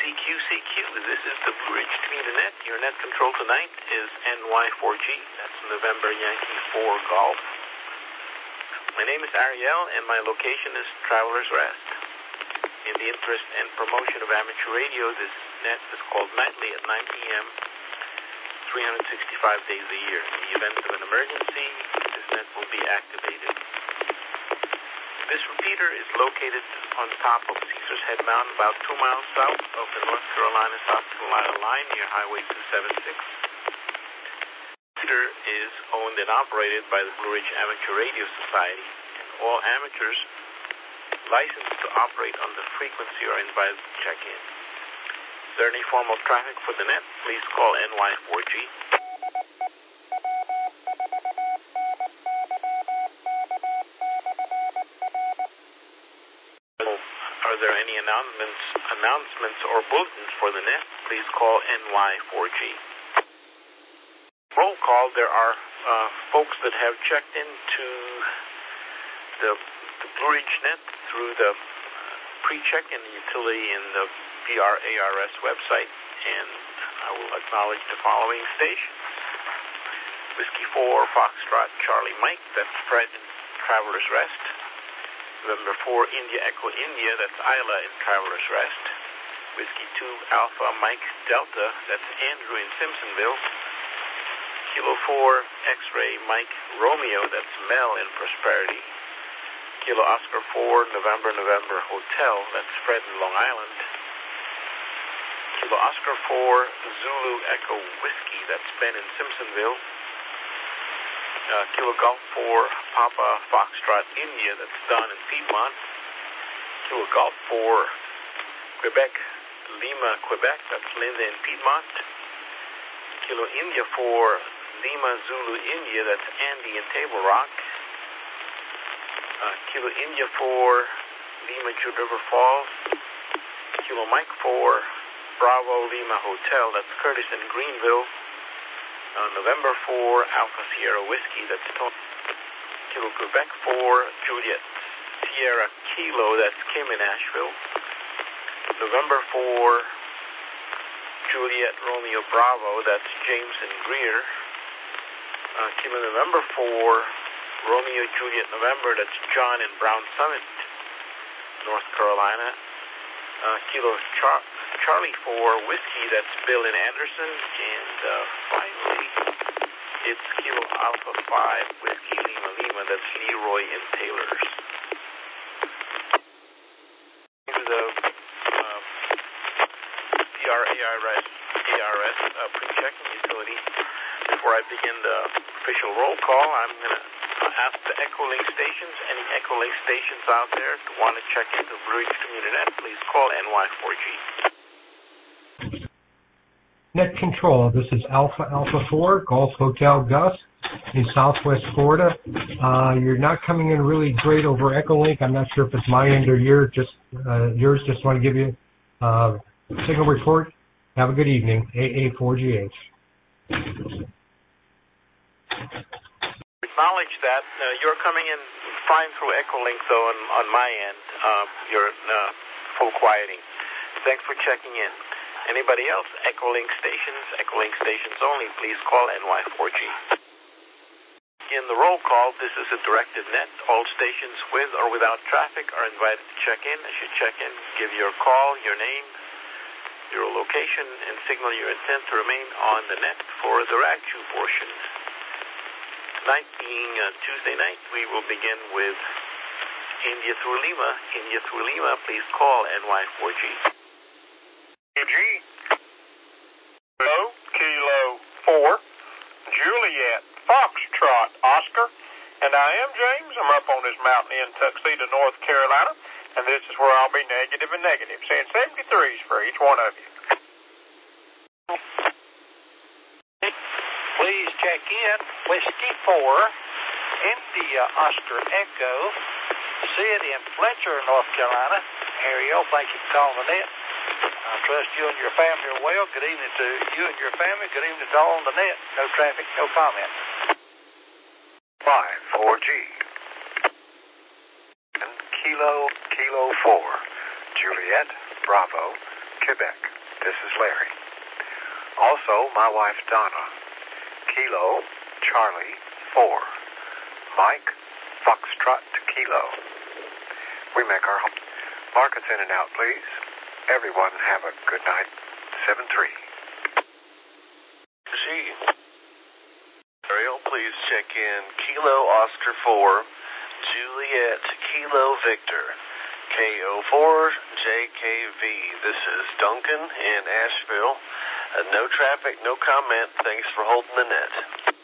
CQ. This is the Blue Ridge Community Net. Your net control tonight is NY4G. That's November Yankee 4 Golf. My name is Ariel, and my location is Travelers Rest. In the interest and promotion of amateur radio, this net is called nightly at 9 p.m., 365 days a year. In the event of an emergency, this net will be activated. This repeater is located on top of Caesars Head Mountain, about 2 miles south of the North Carolina-South Carolina line near Highway 276. The repeater is owned and operated by the Blue Ridge Amateur Radio Society, and all amateurs licensed to operate on the frequency are invited to check in. Is there any formal traffic for the net? Please call NY4G. Are there any announcements or bulletins for the net? Please call NY4G. Roll call. There are folks that have checked into the Blue Ridge net through the pre-check-in utility in the BRARS website, and I will acknowledge the following stations. Whiskey 4 Foxtrot Charlie Mike, that's Fred in Travelers Rest. November 4 India Echo India, that's Isla in Travelers Rest. Whiskey 2 Alpha Mike Delta, that's Andrew in Simpsonville. Kilo 4 X-Ray Mike Romeo, that's Mel in Prosperity. Kilo Oscar 4 November Hotel, that's Fred in Long Island. Kilo Oscar 4 Zulu Echo Whiskey, that's Ben in Simpsonville. Kilo Golf 4 Papa Foxtrot India, that's Don in Piedmont. Kilo Golf 4 Quebec Lima Quebec, that's Linda in Piedmont. Kilo India 4 Lima Zulu India, that's Andy in Table Rock. Kilo India 4 Lima Jude River Falls. Kilo Mike 4 Bravo Lima Hotel, that's Curtis in Greenville. November 4 Alpha Sierra Whiskey, that's Tony. Kilo Quebec 4 Juliet Sierra Kilo, that's Kim in Asheville. November 4 Juliet Romeo Bravo, that's James in Greer. Kilo November 4 Romeo Juliet November, that's John in Brown Summit, North Carolina. Kilo Charlie 4 Whiskey, that's Bill in Anderson. And finally, it's Kilo Alpha 5 Whiskey Lima, that's Leroy in Taylors. To the PRARS pre-checking utility. Before I begin the official roll call, I'm going to ask the Echolink stations, any Echolink stations out there who want to check into Blue Ridge Community Net, please call NY4G. Net control, this is Alpha 4, Golf Hotel Gus in Southwest Florida. You're not coming in really great over Echolink. I'm not sure if it's my end or yours. Just want to give you a signal report. Have a good evening. AA4GH. Acknowledge that you're coming in fine through Echolink, though, on my end. You're full quieting. Thanks for checking in. Anybody else? Echolink stations only, please call NY4G. In the roll call, this is a directed net. All stations with or without traffic are invited to check in. As you check in, give your call, your name, your location, and signal your intent to remain on the net for the RAGCHU portion. Tonight being Tuesday night, we will begin with India through Lima, please call NY4G. G. Kilo 4 Juliet Foxtrot Oscar, and I am James. I'm up on this mountain in Tuxedo, North Carolina, and this is where I'll be negative and negative, saying 73s for each one of you. Please check in. Whiskey 4 India Oscar Echo, Sid in Fletcher, North Carolina. Ariel, thank you for calling the net. I trust you and your family are well. Good evening to you and your family. Good evening to all on the net. No traffic, no comment. 4G. And Kilo 4 Juliet Bravo Quebec. This is Larry. Also, my wife Donna. Kilo, Charlie, 4. Mike, Foxtrot, Kilo. We make our home. Mark us in and out, please. Everyone have a good night. 7-3. Z. Ariel, please check in Kilo Oscar 4, Juliet Kilo Victor, KO4JKV. This is Duncan in Asheville. No traffic, no comment. Thanks for holding the net.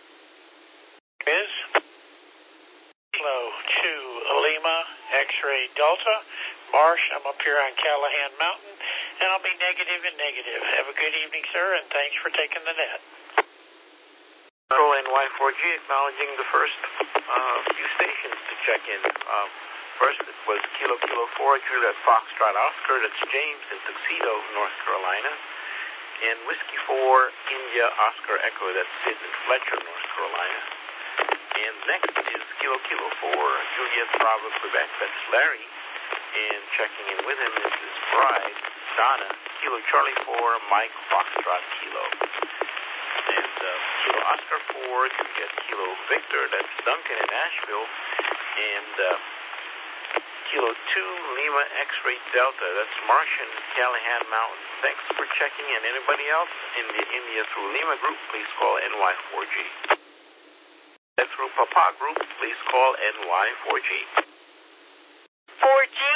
Is Kilo 2 Lima X-ray Delta. Marsh, I'm up here on Callahan Mountain, and I'll be negative and negative. Have a good evening, sir, and thanks for taking the net. Control NY4G acknowledging the first few stations to check in. First it was Kilo 4, Juliet Foxtrot Oscar, that's James in Tuxedo, North Carolina. And Whiskey 4, India Oscar Echo, that's Sid in Fletcher, North Carolina. And next is Kilo 4, Juliet Bravo, Quebec, that's Larry. And checking in with him is his bride, Donna, Kilo Charlie 4, Mike Foxtrot Kilo. And Kilo Oscar 4, you get Kilo Victor, that's Duncan in Asheville. And Kilo 2, Lima X-ray Delta, that's Martian, Callahan Mountain. Thanks for checking in. Anybody else in the India through Lima group, please call NY4G. Through Papa group, please call NY4G. 4G?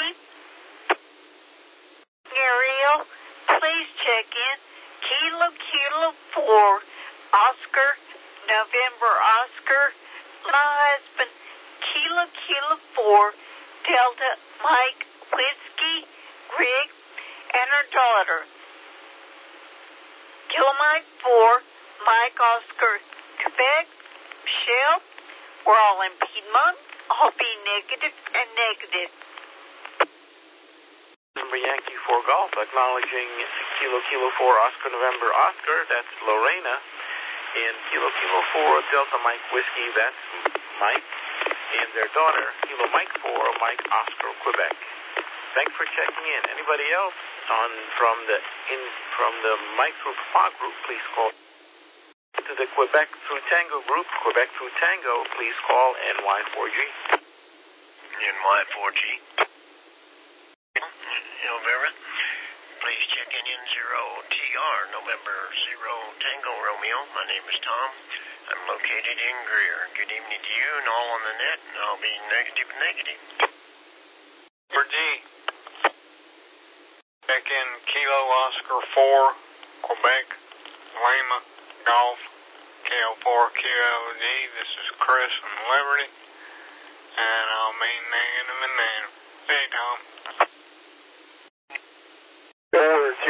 Ariel, please check in. Kilo 4, Oscar, November Oscar, my husband, Kilo 4, Delta Mike Whiskey, Rig, and her daughter. Kilo Mike 4, Mike Oscar, Quebec, Michelle, we're all in Piedmont. I'll be negative and negative. Number Yankee 4 Golf, acknowledging Kilo 4 Oscar November Oscar, that's Lorena. And Kilo 4 Delta Mike Whiskey, that's Mike. And their daughter, Kilo Mike 4 Mike Oscar Quebec. Thanks for checking in. Anybody else from the Mike through Papa group, please call. To the Quebec through Tango group, Quebec through Tango, please call NY4G. NY4G. November, please check in 0TR, November 0 Tango Romeo. My name is Tom. I'm located in Greer. Good evening to you and all on the net, and I'll be negative. For G. Check in Kilo Oscar 4, Quebec, Lima, Golf, KO4 QLG. This is Chris from Liberty, and I'll be negative and negative. Hey, Tom. 4G.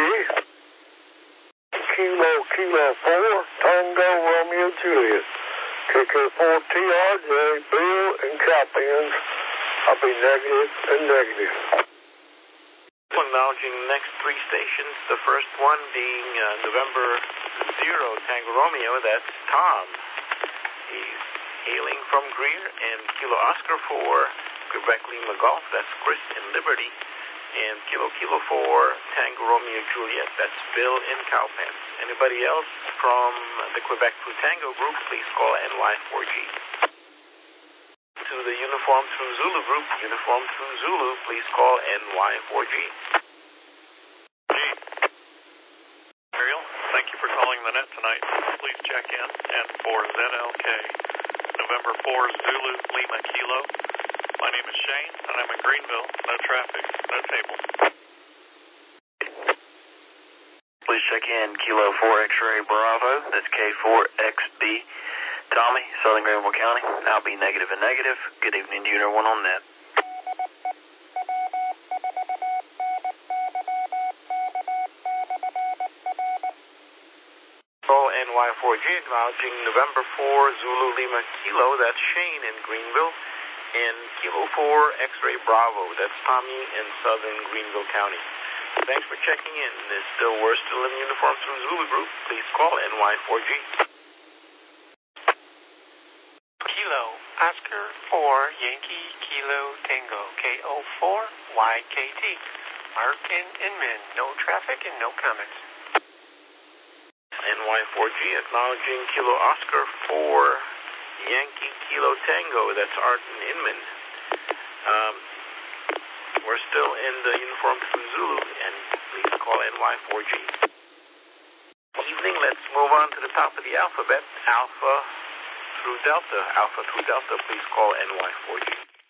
Kilo 4, Tango Romeo Juliet. KK4TRJ, Bill and Capians. I'll be negative and negative. Acknowledging the next three stations, the first one being November 0 Tango Romeo, that's Tom. He's hailing from Greer. And Kilo Oscar 4 Quebec Lima Golf, that's Chris in Liberty. And Kilo 4 Tango Romeo Juliet, that's Bill in Cowpens. Anybody else from the Quebec through Tango group, please call NY4G. To the Uniform through Zulu group, Uniform through Zulu, please call NY4G. G. Ariel, thank you for calling the net tonight. Please check in. And for ZLK, November 4 Zulu Lima Kilo. My name is Shane, and I'm in Greenville. No traffic, no table. Please check in Kilo 4 X-ray Bravo. That's K4XB. Tommy, Southern Greenville County. I'll be negative and negative. Good evening to you and everyone on net. NY4G acknowledging November 4 Zulu Lima Kilo, that's Shane in Greenville. And Kilo 4 X-ray Bravo, that's Tommy in Southern Greenville County. Thanks for checking in. We're still in uniform through Zulu group. Please call NY4G. Kilo Oscar 4 Yankee Kilo Tango KO4 YKT. Mark in Inman. No traffic and no comments. NY4G acknowledging Kilo Oscar 4 Yankee Kilo Tango. That's Art in Inman. We're still in the uniform through Zulu, and please call NY4G. Evening, let's move on to the top of the alphabet. Alpha through Delta. Alpha through Delta, please call NY4G.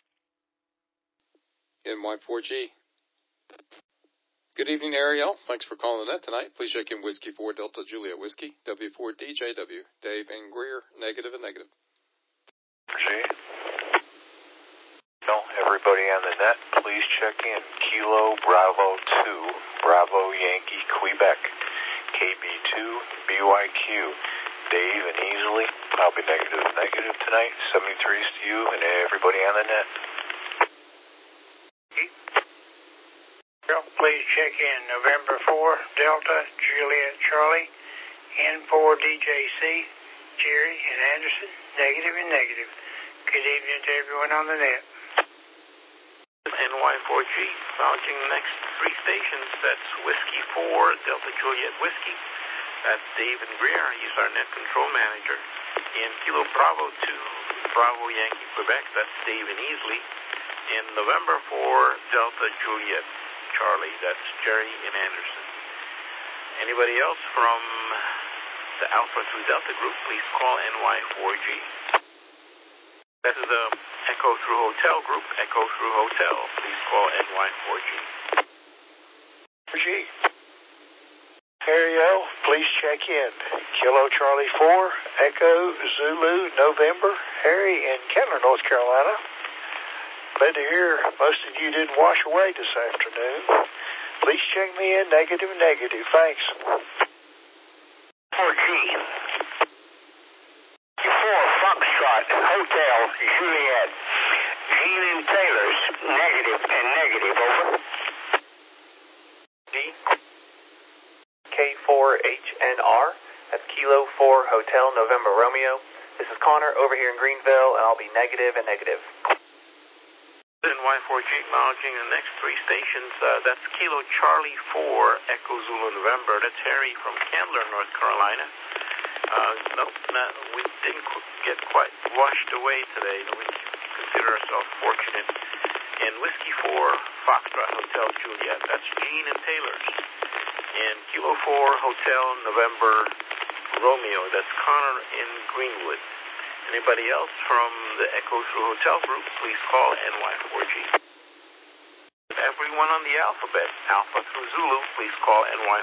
NY4G. Good evening, Ariel. Thanks for calling the net tonight. Please check in Whiskey 4 Delta Juliet Whiskey, W4DJW. Dave and Greer, negative and negative. Everybody on the net, please check in Kilo Bravo 2, Bravo Yankee Quebec, KB2 BYQ. Dave and Easley, I'll be negative tonight. 73s to you and everybody on the net. Please check in November 4, Delta, Juliet, Charlie, N4, DJC, Jerry, and Anderson, negative and negative. Good evening to everyone on the net. NY4G, acknowledging the next three stations. That's Whiskey 4, Delta Juliet Whiskey. That's Dave and Greer. He's our net control manager. And Kilo Bravo 2, Bravo Yankee Quebec. That's Dave and Easley. And November 4, Delta Juliet Charlie. That's Jerry and Anderson. Anybody else from the Alpha through Delta group, please call NY4G. That is the Echo through Hotel group. Echo through Hotel, please call NY4G. 4G. Ariel, please check in. Kilo Charlie 4, Echo Zulu November, Harry in Kettler, North Carolina. Glad to hear most of you didn't wash away this afternoon. Please check me in, negative. Thanks. 4G. 4 Foxtrot Hotel Juliet. Gene and Taylor's, negative and negative, over. G. K4HNR. That's Kilo 4 Hotel November Romeo. This is Connor over here in Greenville, and I'll be negative and negative. NY4G acknowledging the next three stations. That's Kilo Charlie 4 Echo Zulu November. That's Harry from Candler, North Carolina. We didn't get quite washed away today. We consider ourselves fortunate. And Whiskey 4 Foxtrot Hotel Juliet. That's Gene and Taylor's. And Kilo 4 Hotel November Romeo. That's Connor in Greenwood. Anybody else from the Echo through Hotel group, please call NY4G. Everyone on the alphabet, Alpha through Zulu, please call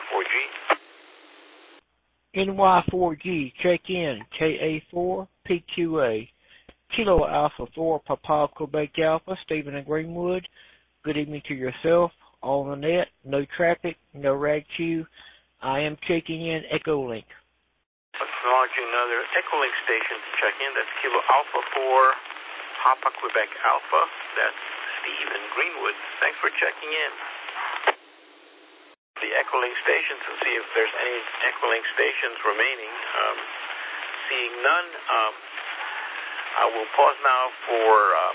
NY4G, NY4G. check in KA4 PQA. Kilo Alpha 4 Papa Quebec Alpha, Stephen and Greenwood. Good evening to yourself, all on the net, no traffic, no rag queue. I am checking in Echo Link. Acknowledging another Echolink station to check in. That's Kilo Alpha 4 Papa Quebec Alpha. That's Steve in Greenwood. Thanks for checking in. The Echolink stations to see if there's any Echolink stations remaining. Seeing none, I will pause now for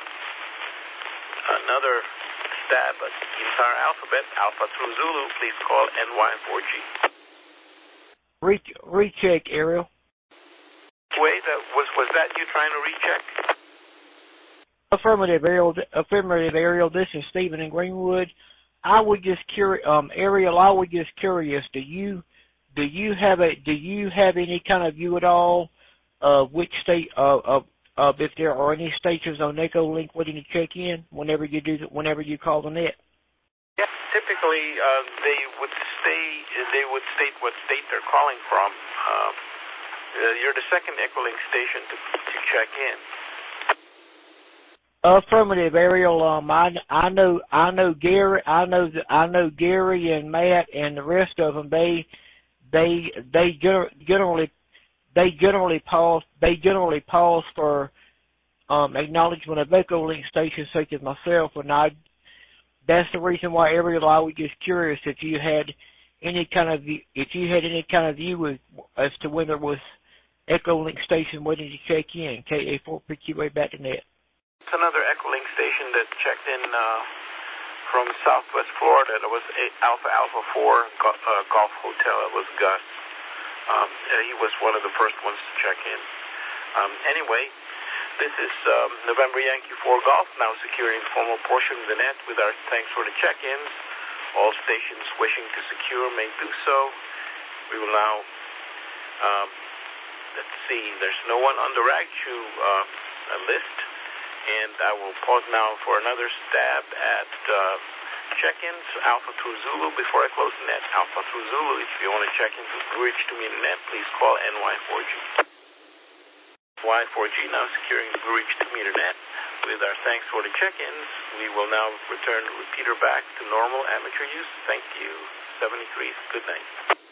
another stab at the entire alphabet. Alpha through Zulu, please call NY4G. Recheck, Ariel. Wait, was that you trying to recheck? Affirmative, Ariel. This is Stephen in Greenwood. I was just curious, Ariel. I was just curious. Do you have any kind of view at all of which state if there are any stations on Echo Link waiting to check in whenever you call the net? Yeah, typically they would state what state they're calling from. You're the second Echolink station to check in. Affirmative, Ariel. I know Gary. I know Gary and Matt and the rest of them. They generally pause for acknowledgement of Echolink stations such as myself, and that's the reason why, Ariel, I was just curious if you had any kind of view as to when there was Echolink station waiting to check in. KA4PQA back to net. It's another Echolink station that checked in From Southwest Florida, that was Alpha 4 Golf Hotel. That was Gus. He was one of the first ones to check in. Anyway, this is November Yankee 4 Golf, now securing the formal portion of the net with our thanks for the check-ins. All stations wishing to secure may do so. We will now, let's see, there's no one on the RAGCHU list, and I will pause now for another stab at check-ins. Alpha through Zulu before I close the net. Alpha through Zulu, if you want to check into Blue Ridge 2 meter net, please call NY4G. Y4G now securing the Blue Ridge 2 meter net. With our thanks for the check-ins, we will now return the repeater back to normal amateur use. Thank you. 73. Good night.